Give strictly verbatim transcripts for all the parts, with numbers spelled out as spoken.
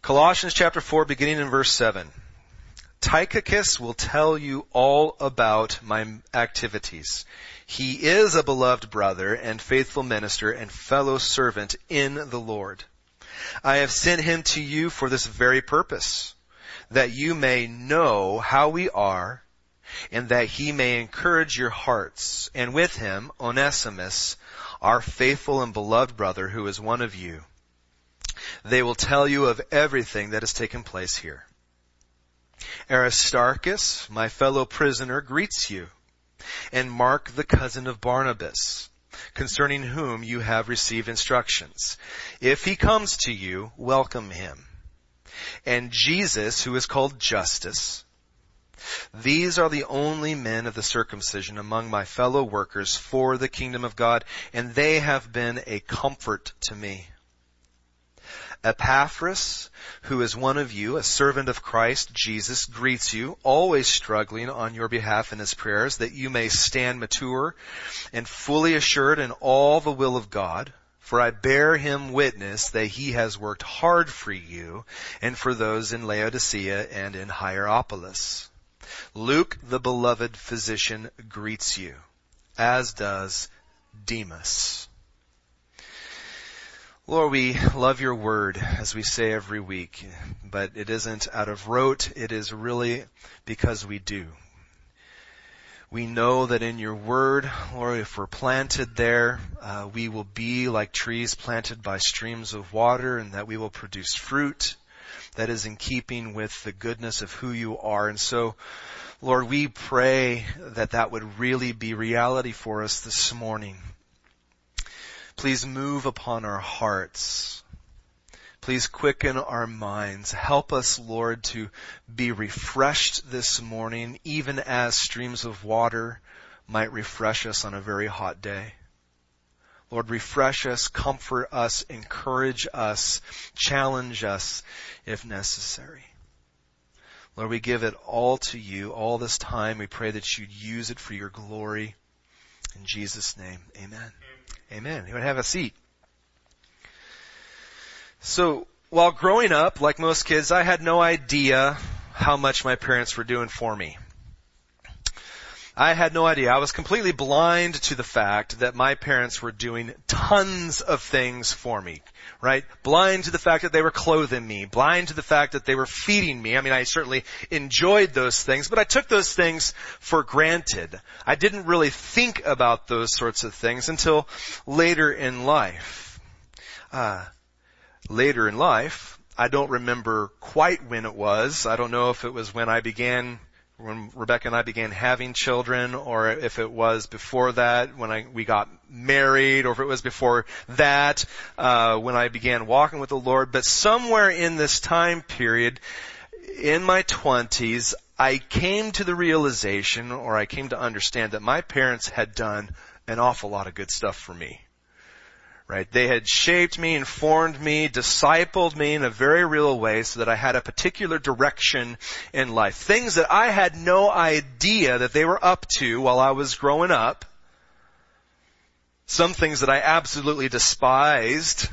Colossians chapter four, beginning in verse seven. Tychicus will tell you all about my activities. He is a beloved brother and faithful minister and fellow servant in the Lord. I have sent him to you for this very purpose, that you may know how we are, and that he may encourage your hearts. And with him, Onesimus, our faithful and beloved brother, who is one of you. They will tell you of everything that has taken place here. Aristarchus, my fellow prisoner, greets you, and Mark, the cousin of Barnabas, concerning whom you have received instructions. If he comes to you, welcome him. And Jesus, who is called Justus. These are the only men of the circumcision among my fellow workers for the kingdom of God, and they have been a comfort to me. Epaphras, who is one of you, a servant of Christ Jesus, greets you, always struggling on your behalf in his prayers, that you may stand mature and fully assured in all the will of God. For I bear him witness that he has worked hard for you and for those in Laodicea and in Hierapolis. Luke, the beloved physician, greets you, as does Demas. Lord, we love your word, as we say every week, but it isn't out of rote. It is really because we do. We know that in your word, Lord, if we're planted there, uh, we will be like trees planted by streams of water, and that we will produce fruit that is in keeping with the goodness of who you are. And so, Lord, we pray that that would really be reality for us this morning. Please move upon our hearts. Please quicken our minds. Help us, Lord, to be refreshed this morning, even as streams of water might refresh us on a very hot day. Lord, refresh us, comfort us, encourage us, challenge us if necessary. Lord, we give it all to you, all this time. We pray that you'd use it for your glory. In Jesus' name, amen. Amen. You would have a seat. So, while growing up, like most kids, I had no idea how much my parents were doing for me. I had no idea. I was completely blind to the fact that my parents were doing tons of things for me, right? Blind to the fact that they were clothing me, blind to the fact that they were feeding me. I mean, I certainly enjoyed those things, but I took those things for granted. I didn't really think about those sorts of things until later in life. Uh, later in life, I don't remember quite when it was. I don't know if it was when I began when Rebecca and I began having children, or if it was before that when I, we got married, or if it was before that uh, when I began walking with the Lord. But somewhere in this time period, in my twenties, I came to the realization, or I came to understand, that my parents had done an awful lot of good stuff for me. Right? They had shaped me, informed me, discipled me in a very real way so that I had a particular direction in life. Things that I had no idea that they were up to while I was growing up. Some things that I absolutely despised.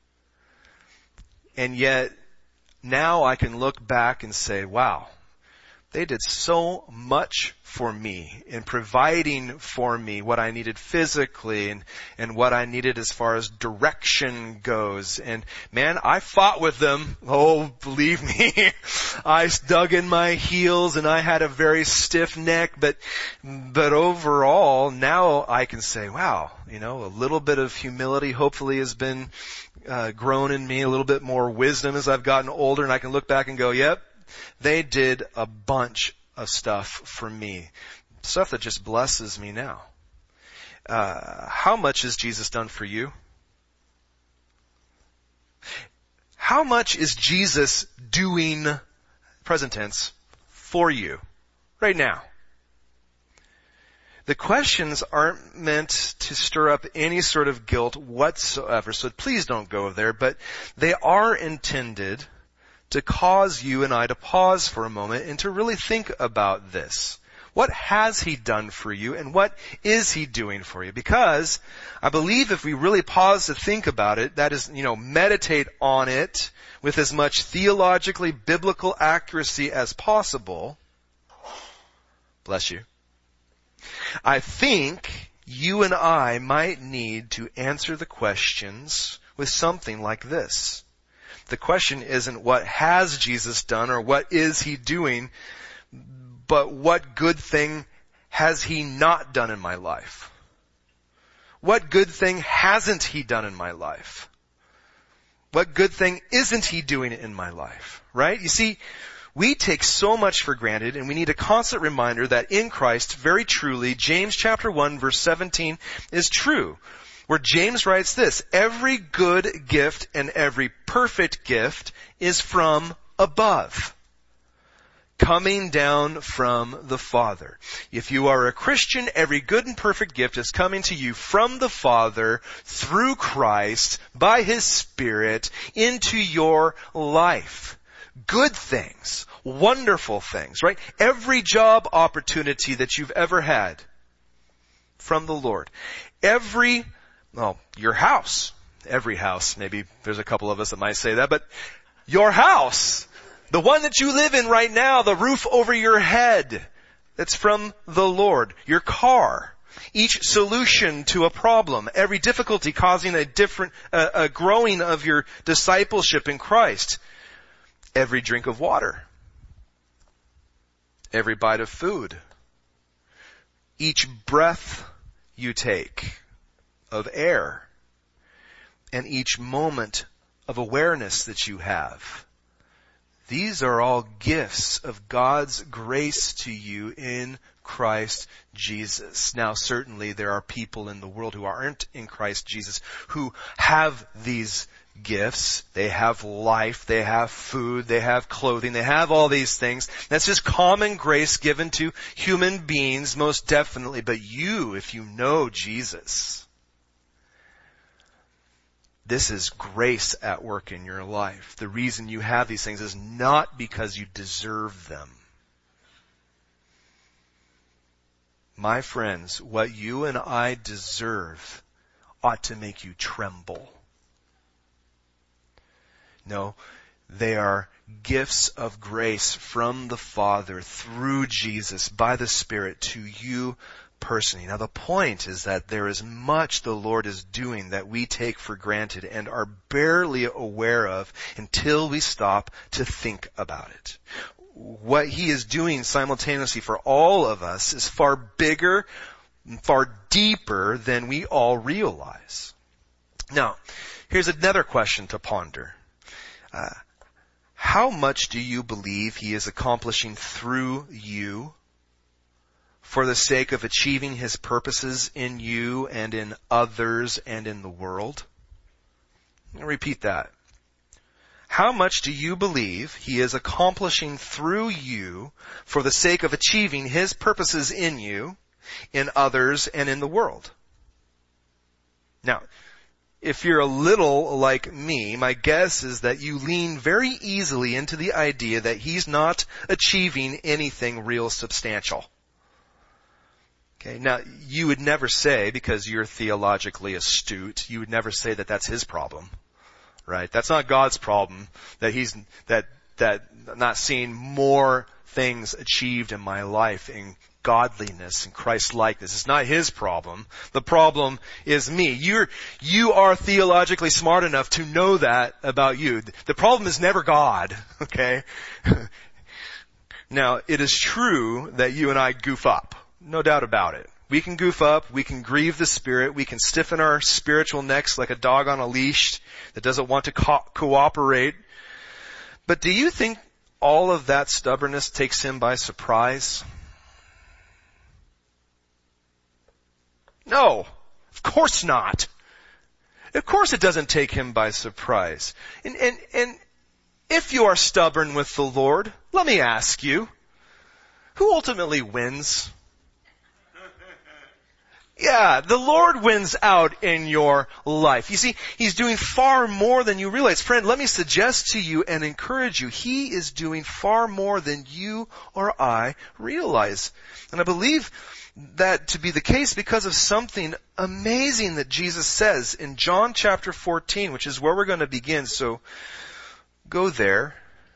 And yet, now I can look back and say, wow, they did so much for me in providing for me what I needed physically and, and what I needed as far as direction goes. And man, I fought with them. Oh, believe me, I dug in my heels and I had a very stiff neck. But, but overall, now I can say, wow, you know, a little bit of humility hopefully has been uh, grown in me, a little bit more wisdom as I've gotten older, and I can look back and go, yep, they did a bunch of stuff for me. Stuff that just blesses me now. Uh, how much has Jesus done for you? How much is Jesus doing, present tense, for you right now? The questions aren't meant to stir up any sort of guilt whatsoever, so please don't go there, but they are intended to cause you and I to pause for a moment and to really think about this. What has He done for you, and what is He doing for you? Because I believe if we really pause to think about it, that is, you know, meditate on it with as much theologically biblical accuracy as possible, bless you, I think you and I might need to answer the questions with something like this. The question isn't what has Jesus done or what is He doing, but what good thing has He not done in my life? What good thing hasn't He done in my life? What good thing isn't He doing in my life? Right? You see, we take so much for granted, and we need a constant reminder that in Christ, very truly, James chapter one verse seventeen is true, where James writes this: every good gift and every perfect gift is from above, coming down from the Father. If you are a Christian, every good and perfect gift is coming to you from the Father through Christ by His Spirit into your life. Good things, wonderful things, right? Every job opportunity that you've ever had from the Lord. Every, well, your house, every house, maybe there's a couple of us that might say that, but your house, the one that you live in right now, the roof over your head, that's from the Lord. Your car, each solution to a problem, every difficulty causing a different, uh, a growing of your discipleship in Christ. Every drink of water, every bite of food, each breath you take of air, and each moment of awareness that you have. These are all gifts of God's grace to you in Christ Jesus. Now, certainly there are people in the world who aren't in Christ Jesus who have these gifts. They have life, they have food, they have clothing, they have all these things. That's just common grace given to human beings, most definitely. But you, if you know Jesus, this is grace at work in your life. The reason you have these things is not because you deserve them. My friends, what you and I deserve ought to make you tremble. No, they are gifts of grace from the Father through Jesus by the Spirit to you personally. Now the point is that there is much the Lord is doing that we take for granted and are barely aware of until we stop to think about it. What He is doing simultaneously for all of us is far bigger, far deeper than we all realize. Now, here's another question to ponder. Uh, how much do you believe He is accomplishing through you for the sake of achieving His purposes in you and in others and in the world? I'll repeat that. How much do you believe He is accomplishing through you for the sake of achieving His purposes in you, in others, and in the world? Now, if you're a little like me, my guess is that you lean very easily into the idea that He's not achieving anything real substantial. Okay, now you would never say, because you're theologically astute, you would never say that that's His problem, right? That's not God's problem, that He's, that, that I'm not seeing more things achieved in my life in godliness and Christ-likeness. It's not His problem. The problem is me. You're, you are theologically smart enough to know that about you. The problem is never God, okay? Now, it is true that you and I goof up. No doubt about it. We can goof up, we can grieve the Spirit, we can stiffen our spiritual necks like a dog on a leash that doesn't want to co- cooperate. But do you think all of that stubbornness takes Him by surprise? No, of course not. Of course it doesn't take Him by surprise. And, and, and if you are stubborn with the Lord, let me ask you, who ultimately wins? Yeah, the Lord wins out in your life. You see, He's doing far more than you realize. Friend, let me suggest to you and encourage you, He is doing far more than you or I realize. And I believe that to be the case because of something amazing that Jesus says in John chapter fourteen, which is where we're going to begin. So go there.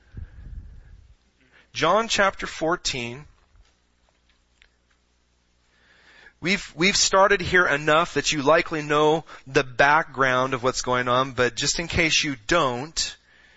John chapter fourteen. We've, we've started here enough that you likely know the background of what's going on, but just in case you don't,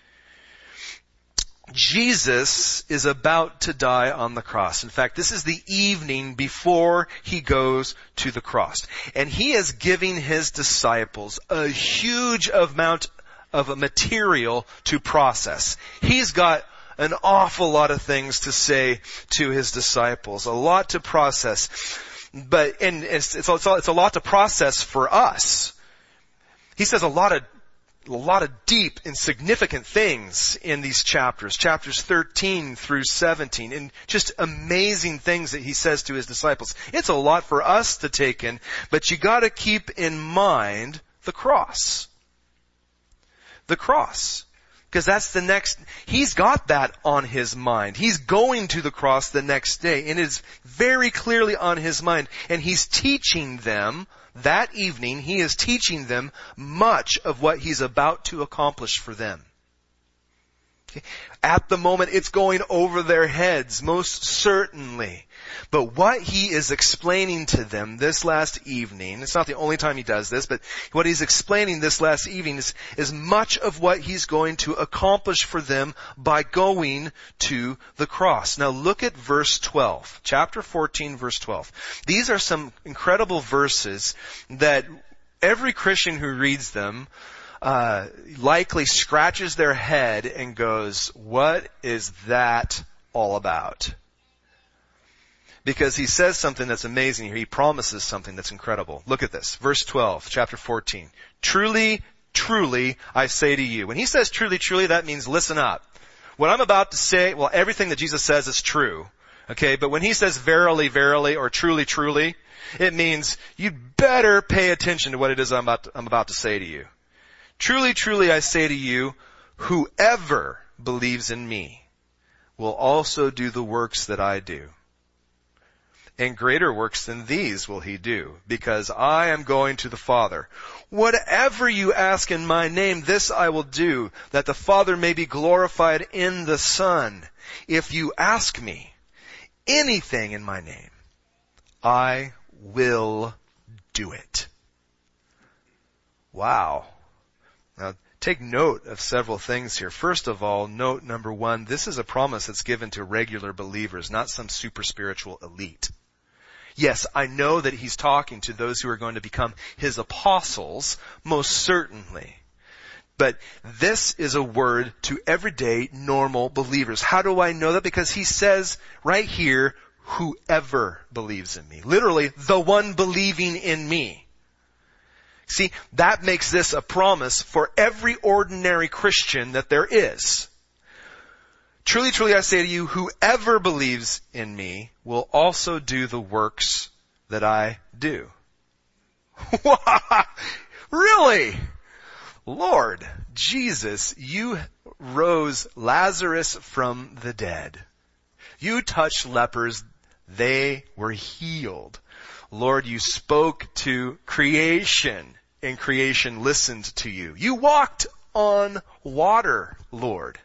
Jesus is about to die on the cross. In fact, this is the evening before He goes to the cross. And He is giving His disciples a huge amount of material to process. He's got an awful lot of things to say to His disciples, a lot to process. But, and it's, it's, it's a lot to process for us. He says a lot of, a lot of deep and significant things in these chapters, chapters thirteen through seventeen, and just amazing things that He says to His disciples. It's a lot for us to take in, but you gotta keep in mind the cross. The cross. Because that's the next, He's got that on His mind. He's going to the cross the next day, and it's very clearly on His mind. And He's teaching them, that evening, He is teaching them much of what He's about to accomplish for them. Okay? At the moment, it's going over their heads, most certainly. But what He is explaining to them this last evening, it's not the only time He does this, but what He's explaining this last evening is, is much of what He's going to accomplish for them by going to the cross. Now look at verse twelve. Chapter fourteen, verse twelve. These are some incredible verses that every Christian who reads them uh likely scratches their head and goes, what is that all about? Because He says something that's amazing here. He promises something that's incredible. Look at this. Verse twelve, chapter fourteen. Truly, truly, I say to you. When He says truly, truly, that means listen up. What I'm about to say, well, everything that Jesus says is true. Okay, but when He says verily, verily, or truly, truly, it means you'd better pay attention to what it is I'm about to, I'm about to say to you. Truly, truly, I say to you, whoever believes in me will also do the works that I do. And greater works than these will he do, because I am going to the Father. Whatever you ask in my name, this I will do, that the Father may be glorified in the Son. If you ask me anything in my name, I will do it. Wow. Now, take note of several things here. First of all, note number one, this is a promise that's given to regular believers, not some super spiritual elite. Yes, I know that He's talking to those who are going to become His apostles, most certainly. But this is a word to everyday, normal believers. How do I know that? Because He says right here, whoever believes in me. Literally, the one believing in me. See, that makes this a promise for every ordinary Christian that there is. Truly, truly, I say to you, whoever believes in me will also do the works that I do. Really? Lord Jesus, you rose Lazarus from the dead. You touched lepers, they were healed. Lord, you spoke to creation, and creation listened to you. You walked on water, Lord.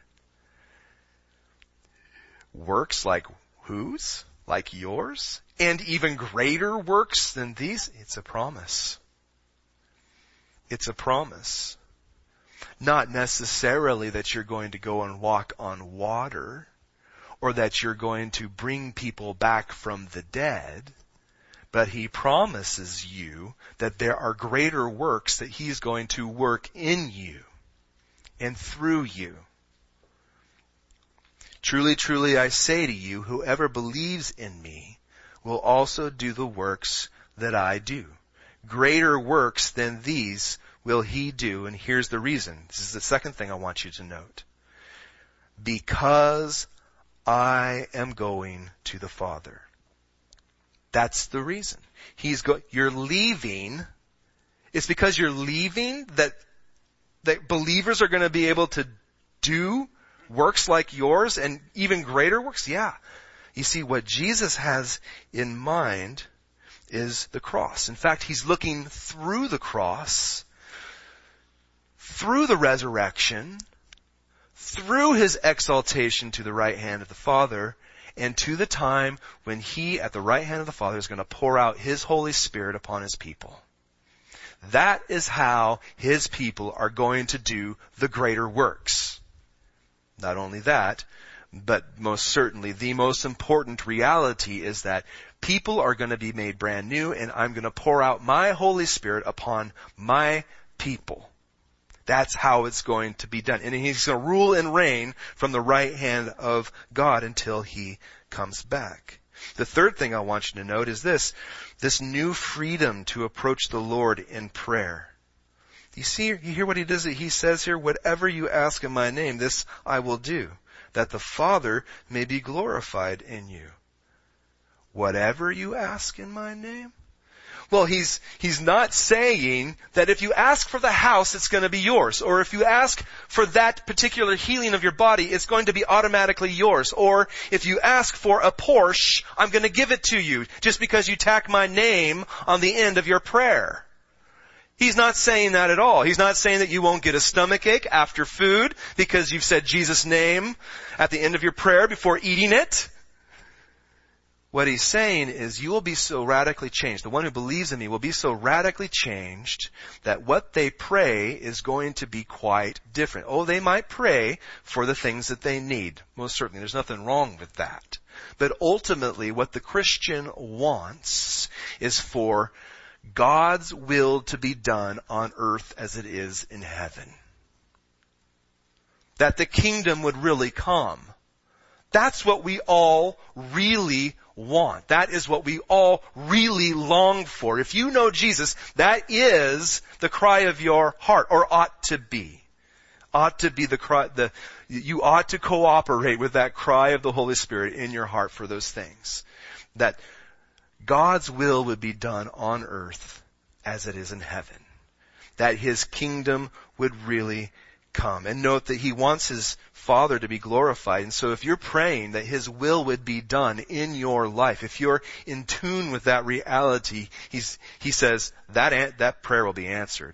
Works like whose? Like yours? And even greater works than these? It's a promise. It's a promise. Not necessarily that you're going to go and walk on water, or that you're going to bring people back from the dead, but He promises you that there are greater works that He's going to work in you and through you. Truly, truly, I say to you, whoever believes in me will also do the works that I do. Greater works than these will he do. And here's the reason. This is the second thing I want you to note. Because I am going to the Father. That's the reason. He's go, you're leaving. It's because you're leaving that, that believers are going to be able to do works like yours and even greater works? Yeah. You see, what Jesus has in mind is the cross. In fact, he's looking through the cross, through the resurrection, through his exaltation to the right hand of the Father, and to the time when he, at the right hand of the Father, is going to pour out his Holy Spirit upon his people. That is how his people are going to do the greater works. Not only that, but most certainly the most important reality is that people are going to be made brand new, and I'm going to pour out my Holy Spirit upon my people. That's how it's going to be done. And he's going to rule and reign from the right hand of God until he comes back. The third thing I want you to note is this, this new freedom to approach the Lord in prayer. You see, you hear what he does? He says here, whatever you ask in my name, this I will do, that the Father may be glorified in you. Whatever you ask in my name? Well, he's, he's not saying that if you ask for the house, it's going to be yours. Or if you ask for that particular healing of your body, it's going to be automatically yours. Or if you ask for a Porsche, I'm going to give it to you just because you tack my name on the end of your prayer. He's not saying that at all. He's not saying that you won't get a stomachache after food because you've said Jesus' name at the end of your prayer before eating it. What he's saying is you will be so radically changed. The one who believes in me will be so radically changed that what they pray is going to be quite different. Oh, they might pray for the things that they need. Most certainly. There's nothing wrong with that. But ultimately, what the Christian wants is for God's will to be done on earth as it is in heaven. That the kingdom would really come. That's what we all really want. That is what we all really long for. If you know Jesus, that is the cry of your heart, or ought to be. Ought to be the cry, the, you ought to cooperate with that cry of the Holy Spirit in your heart for those things. That God's will would be done on earth as it is in heaven. That his kingdom would really come. And note that he wants his Father to be glorified. And so if you're praying that his will would be done in your life, if you're in tune with that reality, he's, he says that, that prayer will be answered.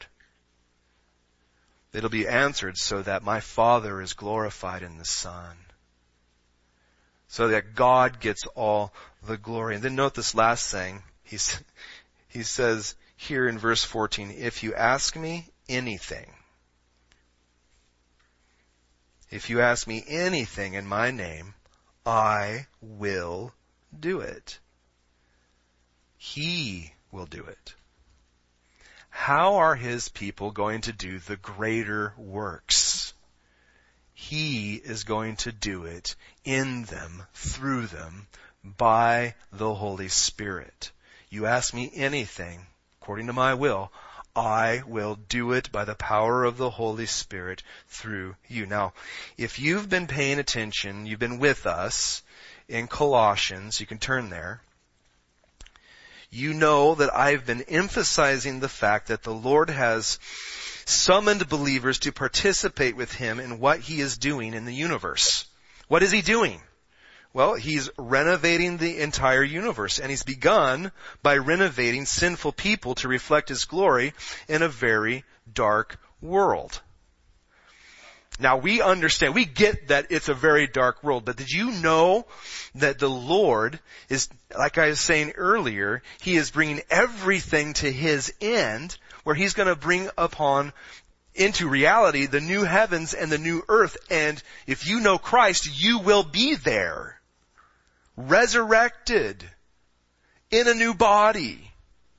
It'll be answered so that my Father is glorified in the Son. So that God gets all the glory. And then note this last thing. He's, he says here in verse fourteen, if you ask me anything, if you ask me anything in my name, I will do it. He will do it. How are his people going to do the greater works? He is going to do it in them, through them, by the Holy Spirit. You ask me anything, according to my will, I will do it by the power of the Holy Spirit through you. Now, if you've been paying attention, you've been with us in Colossians, you can turn there, you know that I've been emphasizing the fact that the Lord has summoned believers to participate with him in what he is doing in the universe. What is he doing? Well, he's renovating the entire universe, and he's begun by renovating sinful people to reflect his glory in a very dark world. Now we understand, we get that it's a very dark world, but did you know that the Lord is, like I was saying earlier, he is bringing everything to his end, where he's going to bring upon into reality the new heavens and the new earth, and if you know Christ, you will be there. Resurrected in a new body.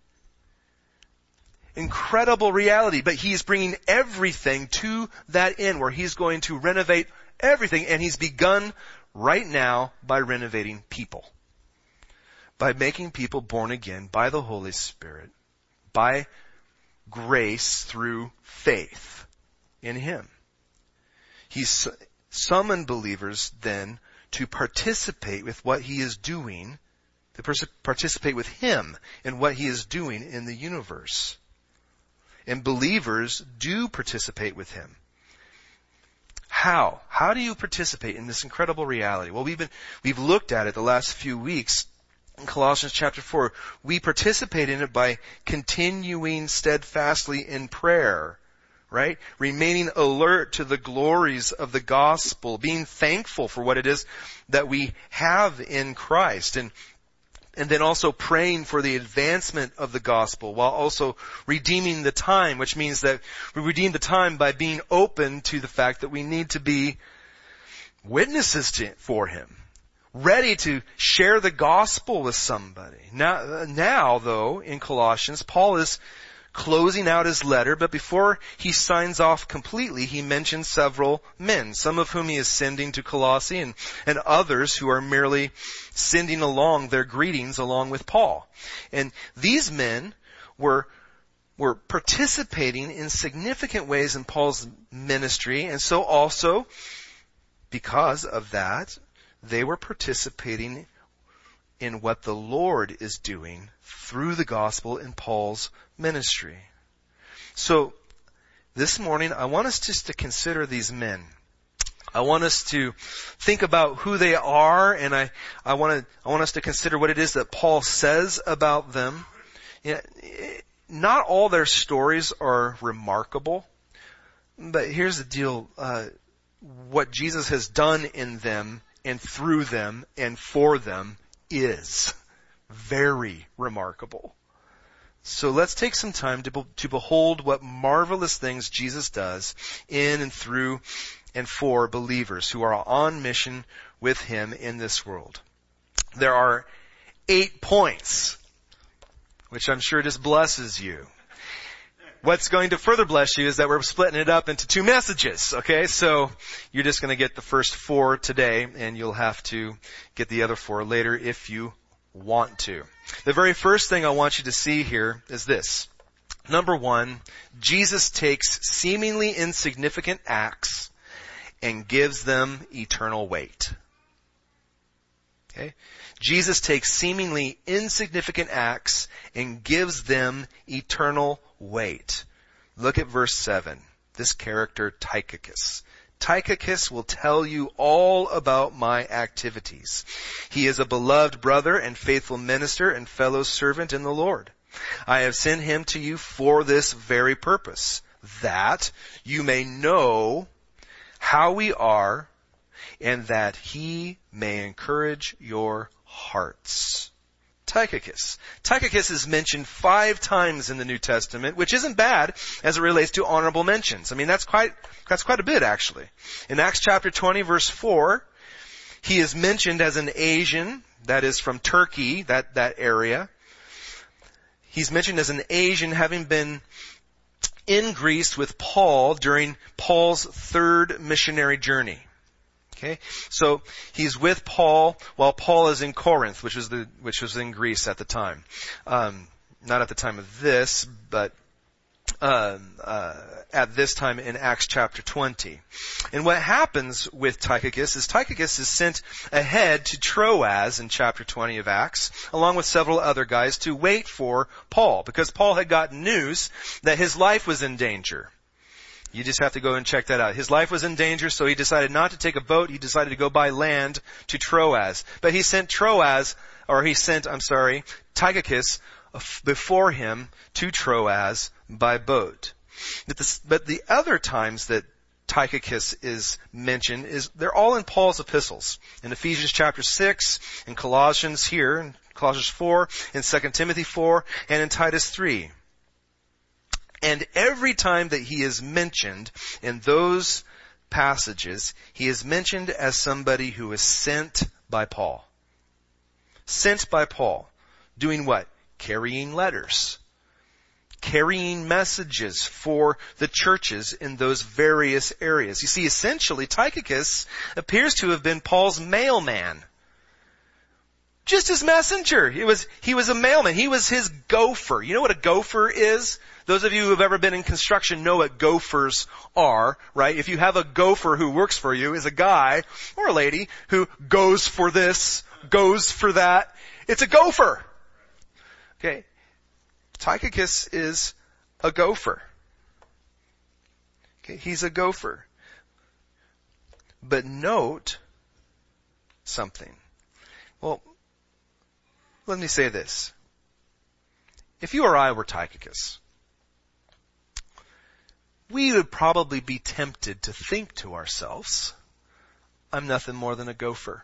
Incredible reality, but he's bringing everything to that end where he's going to renovate everything, and he's begun right now by renovating people. By making people born again by the Holy Spirit, by grace through faith in him. He's summoned believers then to participate with what he is doing They pers- participate with him in what he is doing in the universe. And believers do participate with him. How? How do you participate in this incredible reality? Well, we've been, we've looked at it the last few weeks in Colossians chapter four. We participate in it by continuing steadfastly in prayer, right? Remaining alert to the glories of the gospel, being thankful for what it is that we have in Christ, and And then also praying for the advancement of the gospel while also redeeming the time, which means that we redeem the time by being open to the fact that we need to be witnesses to, for him, ready to share the gospel with somebody. Now, now, though, in Colossians, Paul is closing out his letter, but before he signs off completely, he mentions several men, some of whom he is sending to Colossae, and, and others who are merely sending along their greetings along with Paul. And these men were, were participating in significant ways in Paul's ministry, and so also, because of that, they were participating in what the Lord is doing through the gospel in Paul's ministry. So, this morning, I want us just to consider these men. I want us to think about who they are, and I, I want to, I want us to consider what it is that Paul says about them. You know, not all their stories are remarkable, but here's the deal, uh, what Jesus has done in them and through them and for them is very remarkable. So let's take some time to, be, to behold what marvelous things Jesus does in and through and for believers who are on mission with him in this world. There are eight points, which I'm sure just blesses you. What's going to further bless you is that we're splitting it up into two messages, okay? So you're just going to get the first four today, and you'll have to get the other four later if you want to. The very first thing I want you to see here is this. Number one, Jesus takes seemingly insignificant acts and gives them eternal weight. Okay? Jesus takes seemingly insignificant acts and gives them eternal weight. Look at verse seven. This character, Tychicus. Tychicus will tell you all about my activities. He is a beloved brother and faithful minister and fellow servant in the Lord. I have sent him to you for this very purpose, that you may know how we are and that he may encourage your hearts. Tychicus. Tychicus is mentioned five times in the New Testament, which isn't bad as it relates to honorable mentions. I mean, that's quite, that's quite a bit actually. In Acts chapter twenty verse four, he is mentioned as an Asian, that is from Turkey, that, that area. He's mentioned as an Asian having been in Greece with Paul during Paul's third missionary journey. Okay, so he's with Paul while Paul is in Corinth, which was the which was in Greece at the time. Um, not at the time of this, but uh, uh, at this time in Acts chapter twenty. And what happens with Tychicus is Tychicus is sent ahead to Troas in chapter twenty of Acts, along with several other guys, to wait for Paul, because Paul had gotten news that his life was in danger. You just have to go and check that out. His life was in danger, so he decided not to take a boat. He decided to go by land to Troas. But he sent Troas, or he sent, I'm sorry, Tychicus before him to Troas by boat. But the, but the other times that Tychicus is mentioned is, they're all in Paul's epistles. In Ephesians chapter six, in Colossians here, in Colossians four, in Second Timothy four, and in Titus three. And every time that he is mentioned in those passages, he is mentioned as somebody who is sent by Paul. Sent by Paul. Doing what? Carrying letters. Carrying messages for the churches in those various areas. You see, essentially, Tychicus appears to have been Paul's mailman. Just his messenger. He was, he was a mailman. He was his gopher. You know what a gopher is? Those of you who have ever been in construction know what gophers are, right? If you have a gopher who works for you, is a guy or a lady who goes for this, goes for that, It's a gopher. Okay. Tychicus is a gopher. Okay, he's a gopher. But note something. Well, let me say this. If you or I were Tychicus, we would probably be tempted to think to ourselves, I'm nothing more than a gopher.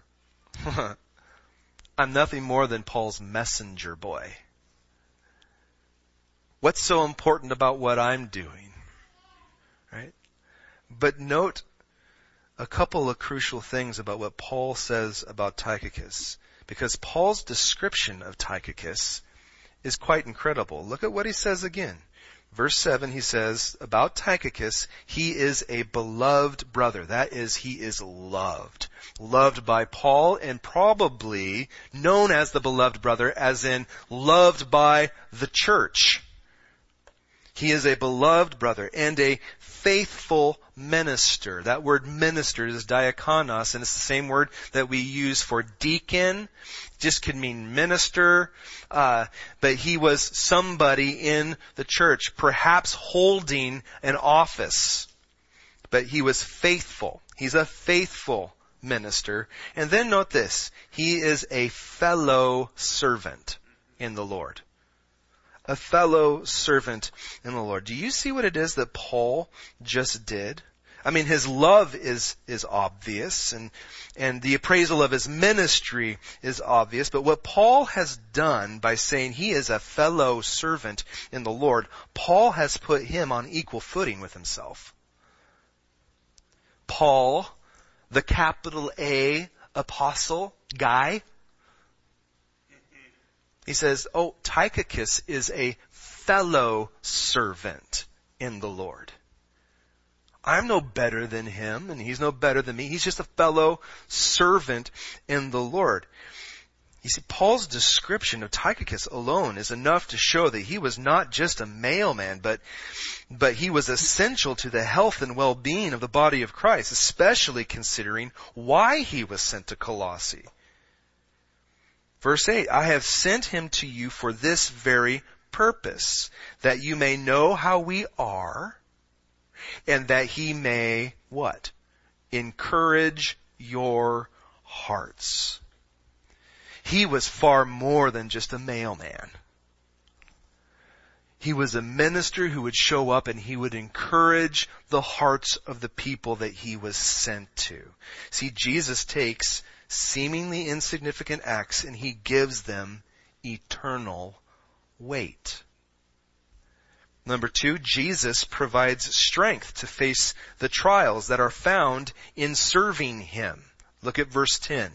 I'm nothing more than Paul's messenger boy. What's so important about what I'm doing? Right? But note a couple of crucial things about what Paul says about Tychicus. Because Paul's description of Tychicus is quite incredible. Look at what he says again. Verse seven, he says, about Tychicus, he is a beloved brother. That is, he is loved. Loved by Paul and probably known as the beloved brother, as in loved by the church. He is a beloved brother and a faithful minister. That word minister is diakonos, and it's the same word that we use for deacon. Just could mean minister. Uh, but he was somebody in the church, perhaps holding an office. But he was faithful. He's a faithful minister. And then note this. He is a fellow servant in the Lord. A fellow servant in the Lord. Do you see what it is that Paul just did? I mean, his love is, is obvious, and, and the appraisal of his ministry is obvious, but what Paul has done by saying he is a fellow servant in the Lord, Paul has put him on equal footing with himself. Paul, the capital A apostle guy, he says, oh, Tychicus is a fellow servant in the Lord. I'm no better than him, and he's no better than me. He's just a fellow servant in the Lord. You see, Paul's description of Tychicus alone is enough to show that he was not just a mailman, but, but he was essential to the health and well-being of the body of Christ, especially considering why he was sent to Colossae. Verse eight, I have sent him to you for this very purpose, that you may know how we are, and that he may, what? Encourage your hearts. He was far more than just a mailman. He was a minister who would show up and he would encourage the hearts of the people that he was sent to. See, Jesus takes seemingly insignificant acts and he gives them eternal weight. Number two, Jesus provides strength to face the trials that are found in serving him. Look at verse ten.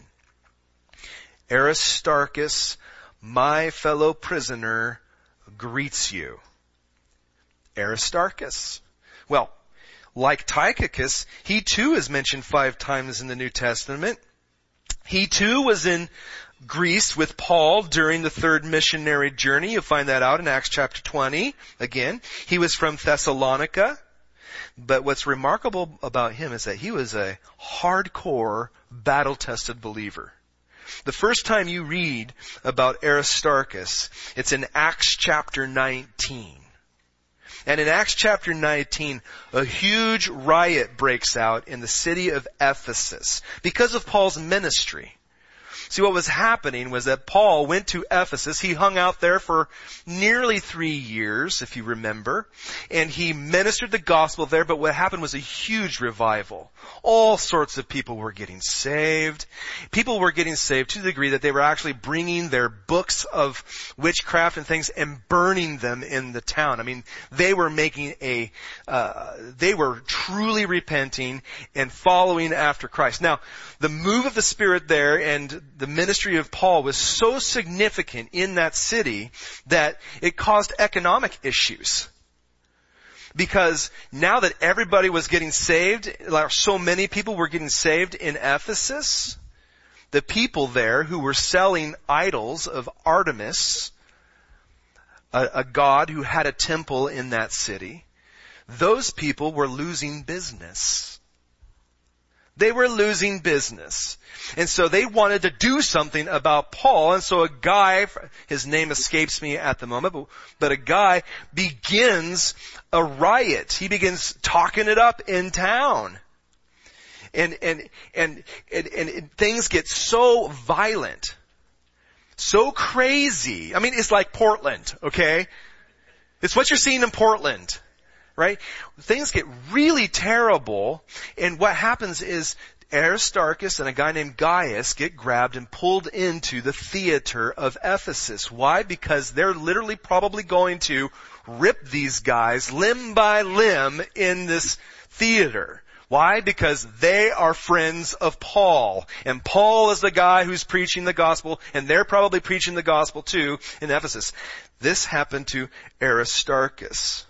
Aristarchus, my fellow prisoner, greets you. Aristarchus. Well, like Tychicus, he too is mentioned five times in the New Testament. He too was in Greece with Paul during the third missionary journey. You'll find that out in Acts chapter twenty. Again, he was from Thessalonica. But what's remarkable about him is that he was a hardcore, battle-tested believer. The first time you read about Aristarchus, it's in Acts chapter nineteen. And in Acts chapter nineteen, a huge riot breaks out in the city of Ephesus because of Paul's ministry. See, what was happening was that Paul went to Ephesus. He hung out there for nearly three years, if you remember. And he ministered the gospel there, but what happened was a huge revival. All sorts of people were getting saved. People were getting saved to the degree that they were actually bringing their books of witchcraft and things and burning them in the town. I mean, they were making a, uh, they were truly repenting and following after Christ. Now, the move of the Spirit there and the ministry of Paul was so significant in that city that it caused economic issues. Because now that everybody was getting saved, like so many people were getting saved in Ephesus, the people there who were selling idols of Artemis, a, a god who had a temple in that city, those people were losing business. They were losing business. And so they wanted to do something about Paul. And so a guy, his name escapes me at the moment, but, but a guy begins a riot. He begins talking it up in town. And, and, and, and, and, and things get so violent, so crazy. I mean, it's like Portland, okay? It's what you're seeing in Portland. Right? Things get really terrible, and what happens is Aristarchus and a guy named Gaius get grabbed and pulled into the theater of Ephesus. Why? Because they're literally probably going to rip these guys limb by limb in this theater. Why? Because they are friends of Paul. And Paul is the guy who's preaching the gospel, and they're probably preaching the gospel too in Ephesus. This happened to Aristarchus.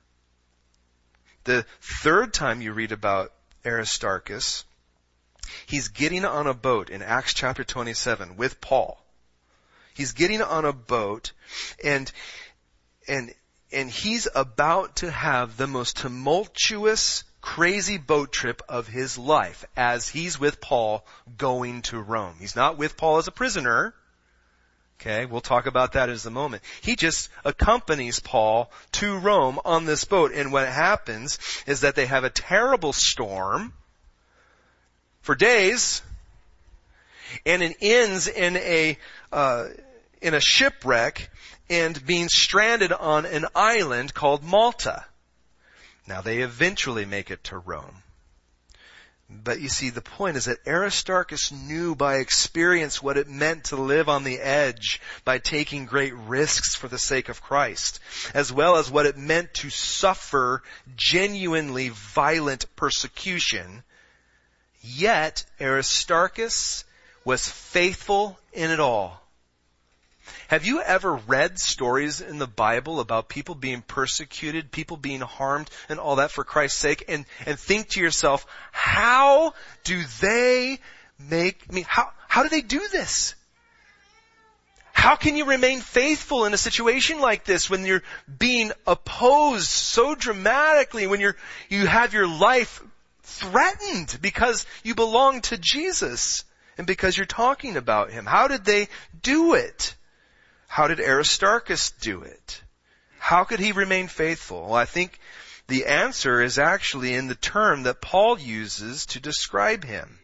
The third time you read about Aristarchus, he's getting on a boat in Acts chapter twenty-seven with Paul. He's getting on a boat, and, and, and he's about to have the most tumultuous, crazy boat trip of his life as he's with Paul going to Rome. He's not with Paul as a prisoner. Okay, we'll talk about that in a moment. He just accompanies Paul to Rome on this boat. And what happens is that they have a terrible storm for days, and it ends in a, uh, in a shipwreck and being stranded on an island called Malta. Now they eventually make it to Rome. But you see, the point is that Aristarchus knew by experience what it meant to live on the edge by taking great risks for the sake of Christ, as well as what it meant to suffer genuinely violent persecution. Yet Aristarchus was faithful in it all. Have you ever read stories in the Bible about people being persecuted, people being harmed, and all that for Christ's sake, and, and think to yourself, how do they make, I mean, how, how do they do this? How can you remain faithful in a situation like this when you're being opposed so dramatically, when you're, you have your life threatened because you belong to Jesus and because you're talking about Him? How did they do it? How did Aristarchus do it? How could he remain faithful? Well, I think the answer is actually in the term that Paul uses to describe him.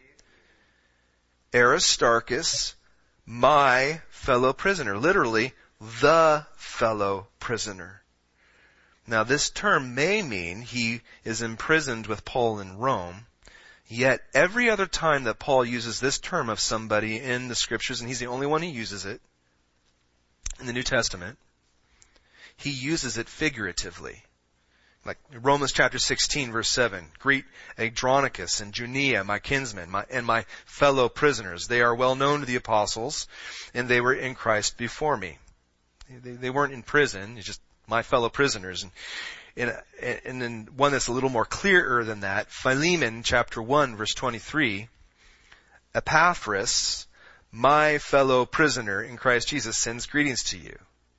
Aristarchus, my fellow prisoner. Literally, the fellow prisoner. Now, this term may mean he is imprisoned with Paul in Rome. Yet, every other time that Paul uses this term of somebody in the Scriptures, and he's the only one who uses it, in the New Testament, he uses it figuratively. Like Romans chapter sixteen verse seven, greet Andronicus and Junia, my kinsmen, my, and my fellow prisoners. They are well known to the apostles, and they were in Christ before me. They, they weren't in prison, it's just my fellow prisoners. And, and, and then one that's a little more clearer than that, Philemon chapter one verse twenty-three, Epaphras, my fellow prisoner in Christ Jesus, sends greetings to you.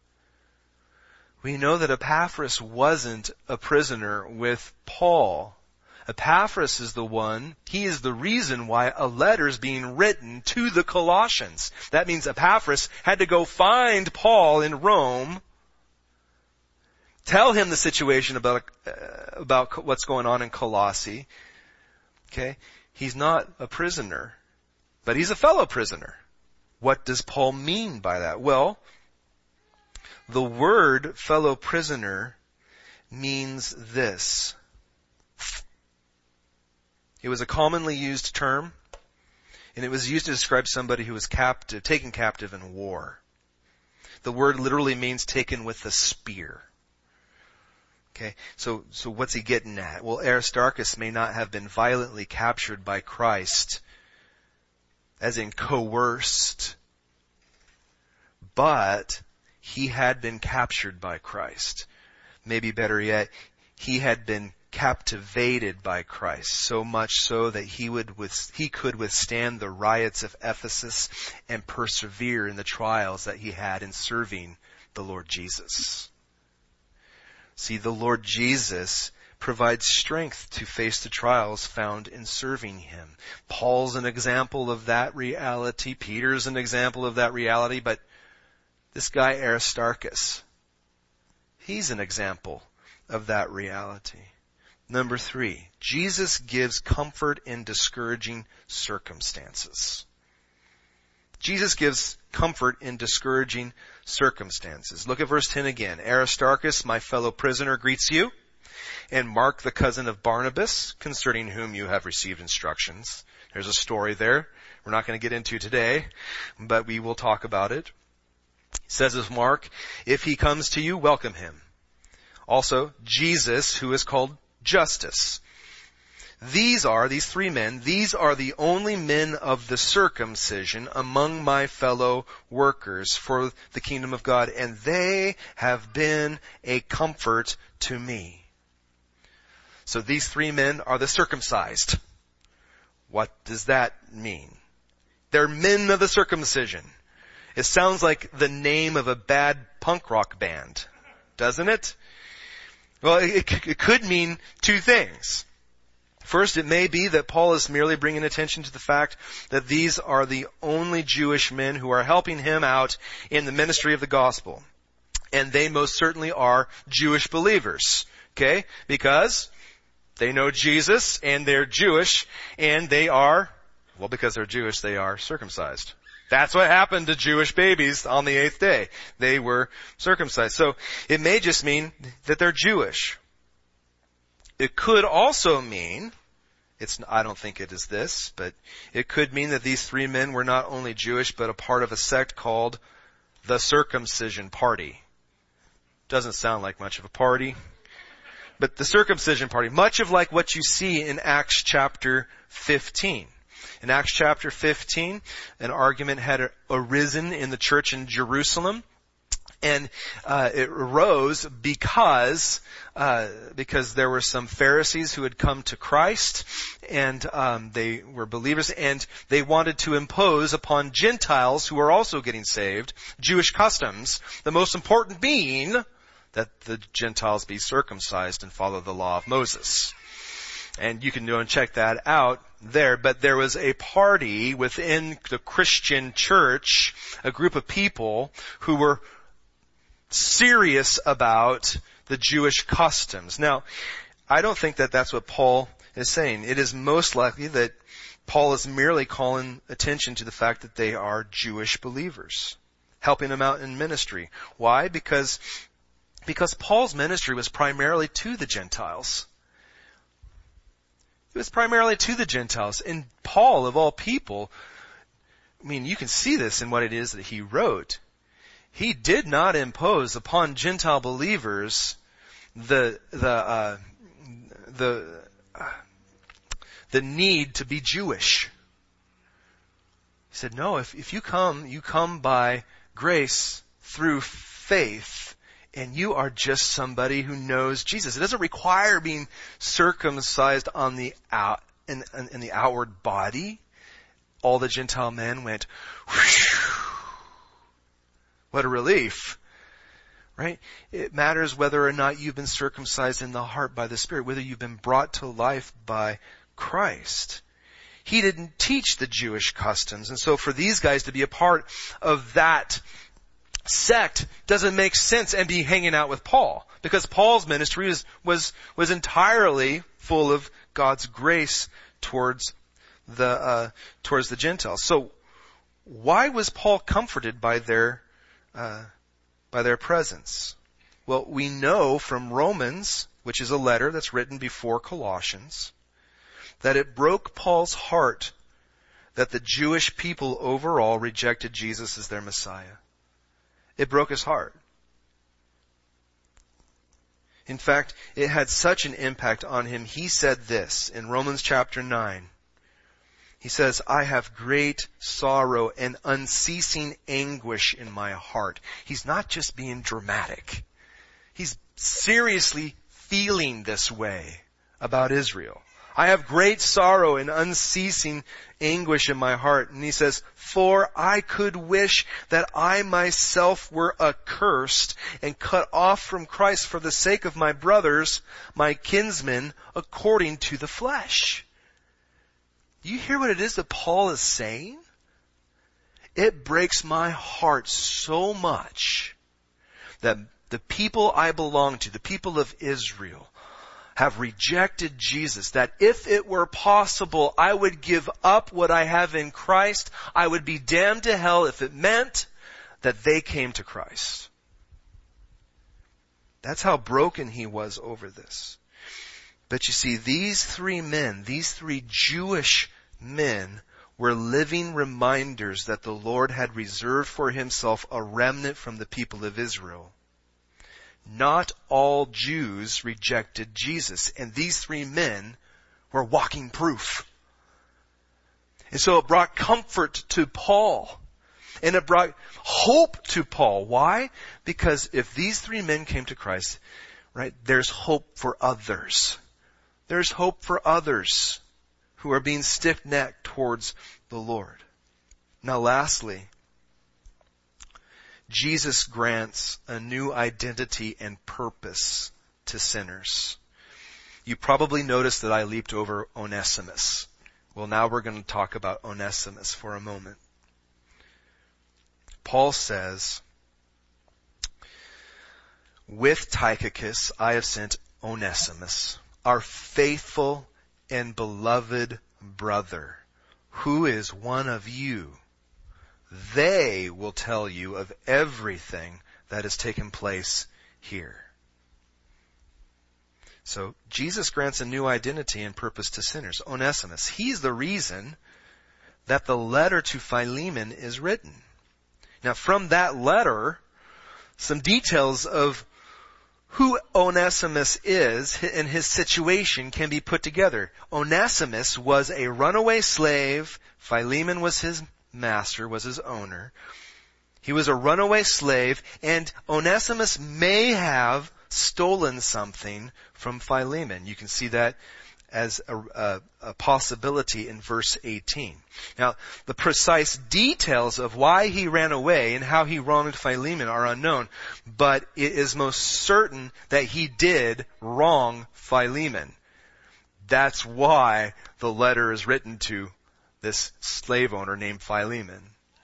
We know that Epaphras wasn't a prisoner with Paul. Epaphras is the one, he is the reason why a letter is being written to the Colossians. That means Epaphras had to go find Paul in Rome, tell him the situation about, uh, about what's going on in Colossae. Okay? He's not a prisoner, but he's a fellow prisoner. What does Paul mean by that? Well, the word fellow prisoner means this. It was a commonly used term, and it was used to describe somebody who was captive, taken captive in war. The word literally means taken with a spear. Okay, so, so what's he getting at? Well, Aristarchus may not have been violently captured by Christ, as in coerced, but he had been captured by Christ. Maybe better yet, he had been captivated by Christ, so much so that he would with, he could withstand the riots of Ephesus and persevere in the trials that he had in serving the Lord Jesus. See, the Lord Jesus provides strength to face the trials found in serving him. Paul's an example of that reality. Peter's an example of that reality. But this guy Aristarchus, he's an example of that reality. Number three, Jesus gives comfort in discouraging circumstances. Jesus gives comfort in discouraging circumstances. Look at verse ten again. Aristarchus, my fellow prisoner, greets you, and Mark, the cousin of Barnabas, concerning whom you have received instructions. There's a story there we're not going to get into today, but we will talk about it. He says of Mark, if he comes to you, welcome him. Also, Jesus, who is called Justus. These are, these three men, these are the only men of the circumcision among my fellow workers for the kingdom of God, and they have been a comfort to me. So these three men are the circumcised. What does that mean? They're men of the circumcision. It sounds like the name of a bad punk rock band, doesn't it? Well, it, it could mean two things. First, it may be that Paul is merely bringing attention to the fact that these are the only Jewish men who are helping him out in the ministry of the gospel. And they most certainly are Jewish believers. Okay? Because they know Jesus and they're Jewish and they are, well, because they're Jewish, they are circumcised. That's what happened to Jewish babies on the eighth day. They were circumcised. So it may just mean that they're Jewish. It could also mean, it's, I don't think it is this, but it could mean that these three men were not only Jewish, but a part of a sect called the Circumcision Party. Doesn't sound like much of a party. But the Circumcision Party, much of like what you see in Acts chapter fifteen. In Acts chapter fifteen, an argument had arisen in the church in Jerusalem. And uh, it arose because uh, because there were some Pharisees who had come to Christ, and um, they were believers, and they wanted to impose upon Gentiles who were also getting saved Jewish customs. The most important being that the Gentiles be circumcised and follow the law of Moses. And you can go and check that out there. But there was a party within the Christian church, a group of people who were serious about the Jewish customs. Now, I don't think that that's what Paul is saying. It is most likely that Paul is merely calling attention to the fact that they are Jewish believers, helping them out in ministry. Why? Because, because Paul's ministry was primarily to the Gentiles. It was primarily to the Gentiles. And Paul, of all people, I mean, you can see this in what it is that he wrote. He did not impose upon Gentile believers the the uh, the uh, the need to be Jewish. He said, "No, if if you come, you come by grace through faith, and you are just somebody who knows Jesus. It doesn't require being circumcised on the out in, in, in the outward body." All the Gentile men went, whew. What a relief, right? It matters whether or not you've been circumcised in the heart by the Spirit, whether you've been brought to life by Christ. He didn't teach the Jewish customs, and so for these guys to be a part of that sect doesn't make sense and be hanging out with Paul, because Paul's ministry was was, was entirely full of God's grace towards the uh, towards the Gentiles. So why was Paul comforted by their Uh, by their presence? Well, we know from Romans, which is a letter that's written before Colossians, that it broke Paul's heart that the Jewish people overall rejected Jesus as their Messiah. It broke his heart. In fact, it had such an impact on him. He said this in Romans chapter nine. He says, "I have great sorrow and unceasing anguish in my heart." He's not just being dramatic. He's seriously feeling this way about Israel. I have great sorrow and unceasing anguish in my heart. And he says, for I could wish that I myself were accursed and cut off from Christ for the sake of my brothers, my kinsmen, according to the flesh. Do you hear what it is that Paul is saying? It breaks my heart so much that the people I belong to, the people of Israel, have rejected Jesus, that if it were possible, I would give up what I have in Christ. I would be damned to hell if it meant that they came to Christ. That's how broken he was over this. But you see, these three men, these three Jewish men, were living reminders that the Lord had reserved for himself a remnant from the people of Israel. Not all Jews rejected Jesus, and these three men were walking proof. And so it brought comfort to Paul, and it brought hope to Paul. Why? Because if these three men came to Christ, right, there's hope for others. There's hope for others who are being stiff-necked towards the Lord. Now lastly, Jesus grants a new identity and purpose to sinners. You probably noticed that I leaped over Onesimus. Well, now we're going to talk about Onesimus for a moment. Paul says, with Tychicus I have sent Onesimus, our faithful and beloved brother, who is one of you. They will tell you of everything that has taken place here. So Jesus grants a new identity and purpose to sinners. Onesimus, he's the reason that the letter to Philemon is written. Now from that letter, some details of who Onesimus is and his situation can be put together. Onesimus was a runaway slave. Philemon was his master, was his owner. He was a runaway slave, and Onesimus may have stolen something from Philemon. You can see that as a, a, a possibility in verse eighteen. Now, the precise details of why he ran away and how he wronged Philemon are unknown, but it is most certain that he did wrong Philemon. That's why the letter is written to this slave owner named Philemon.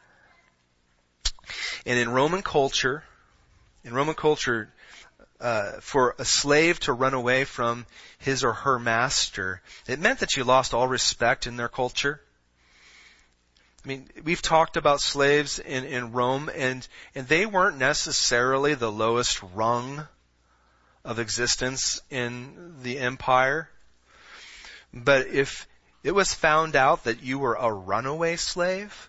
And in Roman culture, in Roman culture, uh, for a slave to run away from his or her master, it meant that you lost all respect in their culture. I mean, we've talked about slaves in, in Rome, and, and they weren't necessarily the lowest rung of existence in the empire. But if it was found out that you were a runaway slave,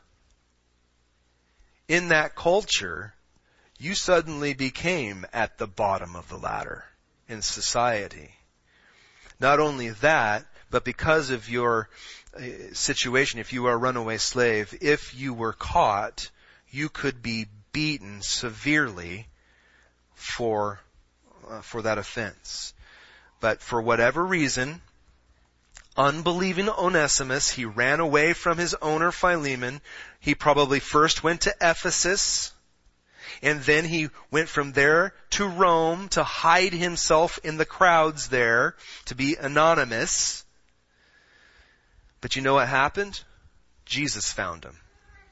in that culture, you suddenly became at the bottom of the ladder in society. Not only that, but because of your situation, if you were a runaway slave, if you were caught, you could be beaten severely for, uh, for that offense. But for whatever reason, unbelieving Onesimus, he ran away from his owner Philemon. He probably first went to Ephesus, and then he went from there to Rome to hide himself in the crowds there, to be anonymous. But you know what happened? Jesus found him.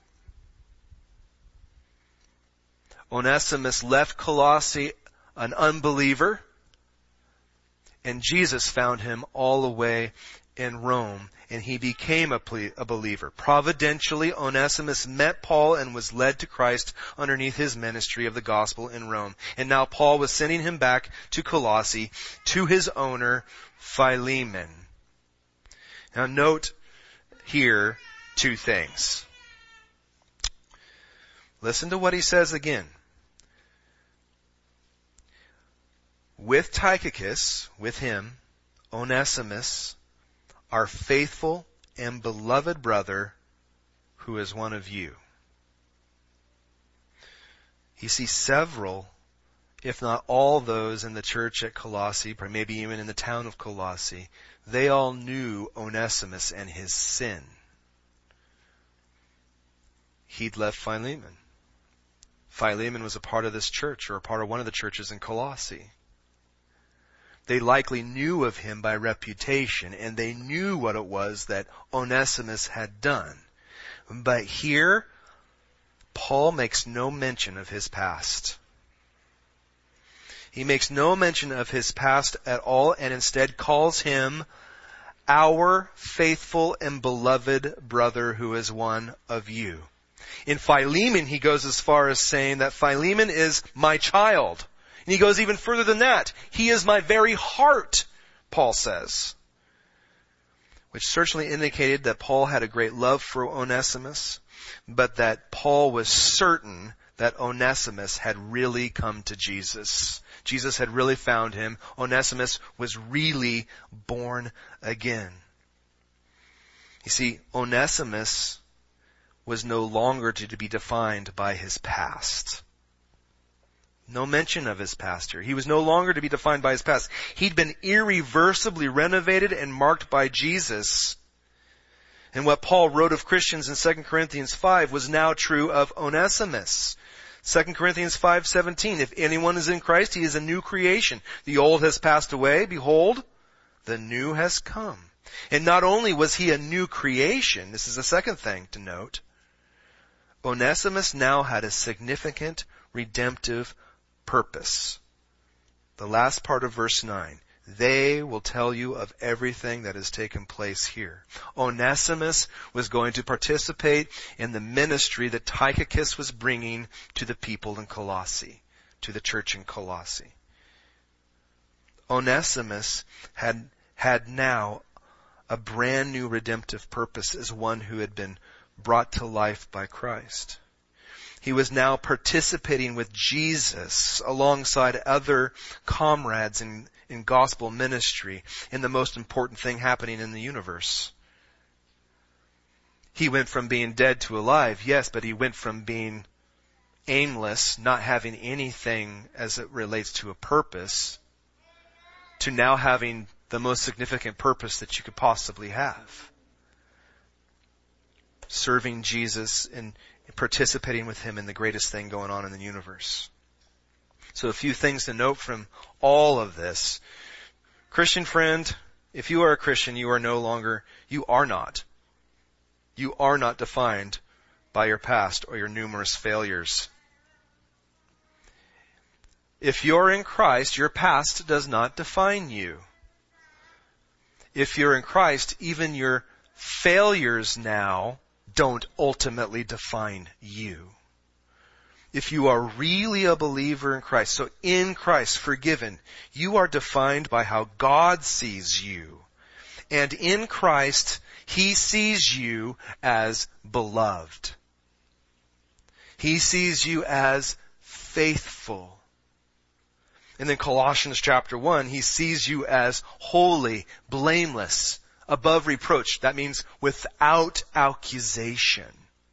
Onesimus left Colossae an unbeliever, and Jesus found him all the way in Rome, and he became a, ple- a believer. Providentially, Onesimus met Paul and was led to Christ underneath his ministry of the gospel in Rome. And now Paul was sending him back to Colossae, to his owner, Philemon. Now note here two things. Listen to what he says again. With Tychicus, with him, Onesimus, our faithful and beloved brother, who is one of you. You see several if not all those in the church at Colossae, or maybe even in the town of Colossae, they all knew Onesimus and his sin. He'd left Philemon. Philemon was a part of this church, or a part of one of the churches in Colossae. They likely knew of him by reputation, and they knew what it was that Onesimus had done. But here, Paul makes no mention of his past. He makes no mention of his past at all, and instead calls him our faithful and beloved brother who is one of you. In Philemon, he goes as far as saying that Philemon is my child. And he goes even further than that. He is my very heart, Paul says. Which certainly indicated that Paul had a great love for Onesimus, but that Paul was certain that Onesimus had really come to Jesus. Jesus had really found him. Onesimus was really born again. You see, Onesimus was no longer to be defined by his past. No mention of his past here. He was no longer to be defined by his past. He'd been irreversibly renovated and marked by Jesus. And what Paul wrote of Christians in Second Corinthians five was now true of Onesimus. Second Corinthians five seventeen, if anyone is in Christ, he is a new creation. The old has passed away. Behold, the new has come. And not only was he a new creation, this is the second thing to note, Onesimus now had a significant redemptive purpose. The last part of verse nine. They will tell you of everything that has taken place here. Onesimus was going to participate in the ministry that Tychicus was bringing to the people in Colossae, to the church in Colossae. Onesimus had, had now a brand new redemptive purpose as one who had been brought to life by Christ. He was now participating with Jesus alongside other comrades in, in gospel ministry in the most important thing happening in the universe. He went from being dead to alive, yes, but he went from being aimless, not having anything as it relates to a purpose, to now having the most significant purpose that you could possibly have. Serving Jesus and participating with him in the greatest thing going on in the universe. So a few things to note from all of this. Christian friend, if you are a Christian, you are no longer, you are not. You are not defined by your past or your numerous failures. If you're in Christ, your past does not define you. If you're in Christ, even your failures now don't ultimately define you. If you are really a believer in Christ, so in Christ, forgiven, you are defined by how God sees you. And in Christ, He sees you as beloved. He sees you as faithful. And then Colossians chapter one, He sees you as holy, blameless, above reproach. That means without accusation.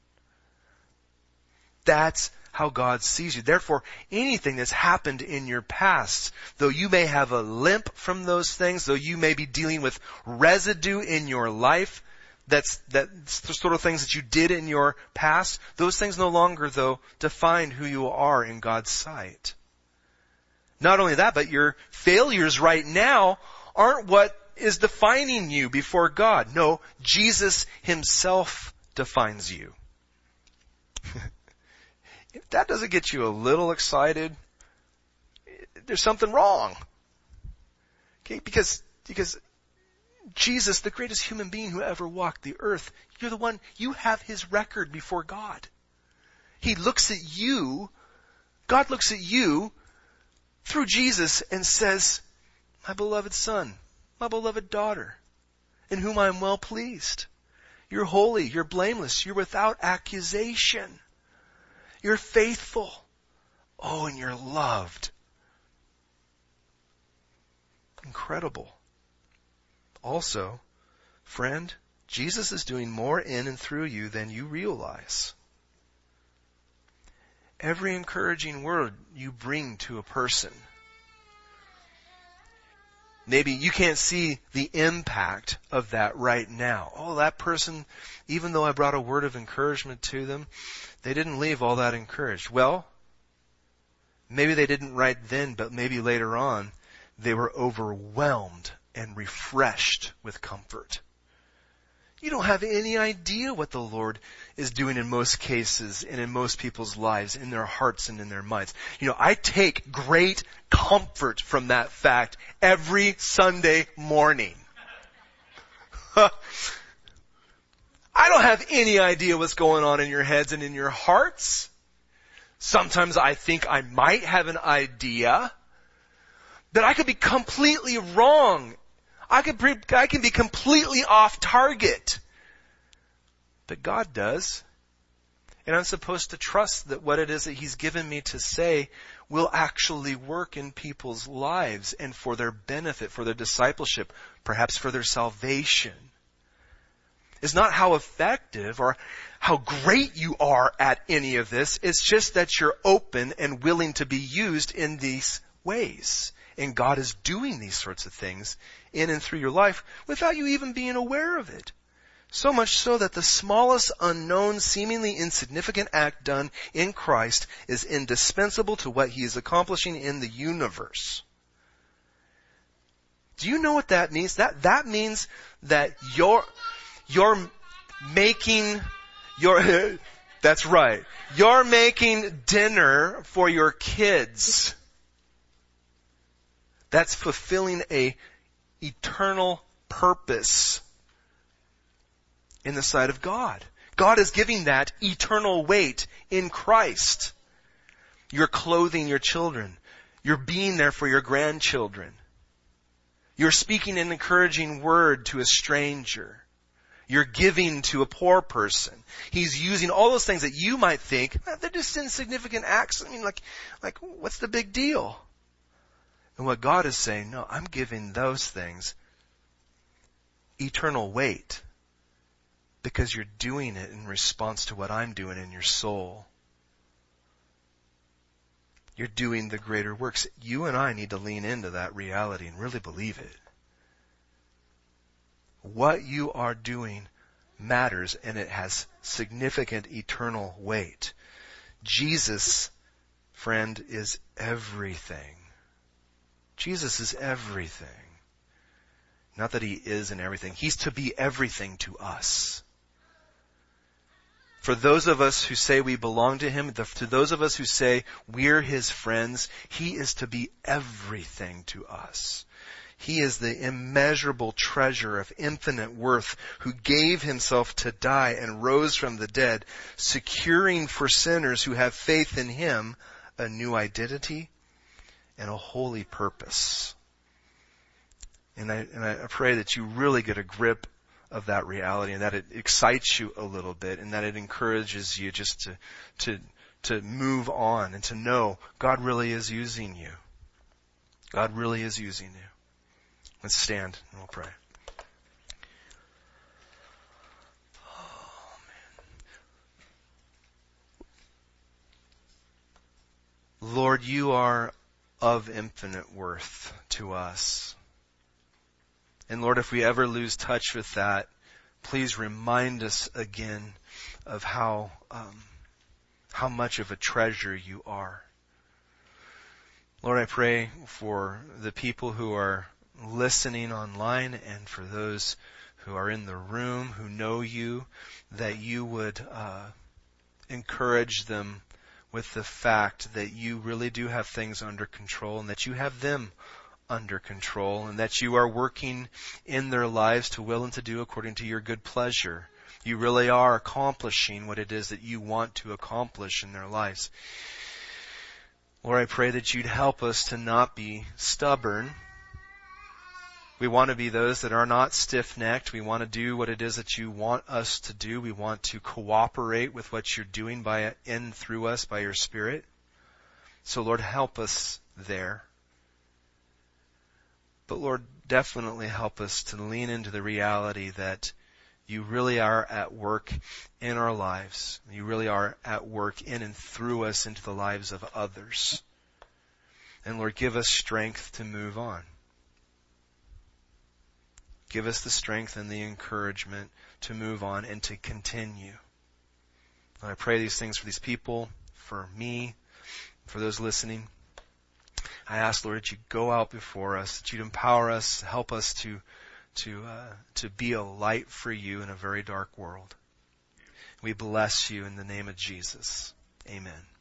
That's how God sees you. Therefore, anything that's happened in your past, though you may have a limp from those things, though you may be dealing with residue in your life, that's, that's the sort of things that you did in your past, those things no longer, though, define who you are in God's sight. Not only that, but your failures right now aren't what is defining you before God. No, Jesus Himself defines you. If that doesn't get you a little excited, there's something wrong. Okay, because, because Jesus, the greatest human being who ever walked the earth, you're the one, you have His record before God. He looks at you, God looks at you through Jesus and says, my beloved son, my beloved daughter, in whom I am well pleased. You're holy, you're blameless, you're without accusation. You're faithful. Oh, and you're loved. Incredible. Also, friend, Jesus is doing more in and through you than you realize. every encouraging word you bring to a person. Maybe you can't see the impact of that right now. Oh, that person, even though I brought a word of encouragement to them, they didn't leave all that encouraged. Well, maybe they didn't right then, but maybe later on, they were overwhelmed and refreshed with comfort. You don't have any idea what the Lord is doing in most cases and in most people's lives, in their hearts and in their minds. You know, I take great comfort from that fact every Sunday morning. I don't have any idea what's going on in your heads and in your hearts. Sometimes I think I might have an idea, but I could be completely wrong. I could, I can be completely off target. But God does. And I'm supposed to trust that what it is that He's given me to say will actually work in people's lives and for their benefit, for their discipleship, perhaps for their salvation. It's not how effective or how great you are at any of this. It's just that you're open and willing to be used in these ways. And God is doing these sorts of things in and through your life without you even being aware of it. So much so that the smallest unknown, seemingly insignificant act done in Christ is indispensable to what He is accomplishing in the universe. Do you know what that means? That, that means that you're, you're making, you're, that's right. You're making dinner for your kids. That's fulfilling a eternal purpose in the sight of God. God is giving that eternal weight in Christ. You're clothing your children. You're being there for your grandchildren. You're speaking an encouraging word to a stranger. You're giving to a poor person. He's using all those things that you might think, they're just insignificant acts. I mean, like, like, what's the big deal? And what God is saying, no, I'm giving those things eternal weight because you're doing it in response to what I'm doing in your soul. You're doing the greater works. You and I need to lean into that reality and really believe it. What you are doing matters and it has significant eternal weight. Jesus, friend, is everything. Jesus is everything. Not that He is in everything. He's to be everything to us. For those of us who say we belong to Him, to those of us who say we're His friends, He is to be everything to us. He is the immeasurable treasure of infinite worth who gave Himself to die and rose from the dead, securing for sinners who have faith in Him a new identity and a holy purpose. And I, and I pray that you really get a grip of that reality and that it excites you a little bit and that it encourages you just to, to, to move on and to know God really is using you. God really is using you. Let's stand and we'll pray. Oh, man. Lord, you are of infinite worth to us. And Lord, if we ever lose touch with that, please remind us again of how, um, how much of a treasure you are. Lord, I pray for the people who are listening online and for those who are in the room who know you, that you would uh, encourage them with the fact that you really do have things under control and that you have them under control and that you are working in their lives to will and to do according to your good pleasure. You really are accomplishing what it is that you want to accomplish in their lives. Lord, I pray that you'd help us to not be stubborn. We want to be those that are not stiff-necked. We want to do what it is that you want us to do. We want to cooperate with what you're doing by in through us by your Spirit. So Lord, help us there. But Lord, definitely help us to lean into the reality that you really are at work in our lives. You really are at work in and through us into the lives of others. And Lord, give us strength to move on. Give us the strength and the encouragement to move on and to continue. And I pray these things for these people, for me, for those listening. I ask, Lord, that you go out before us, that you'd empower us, help us to to uh, to be a light for you in a very dark world. We bless you in the name of Jesus. Amen.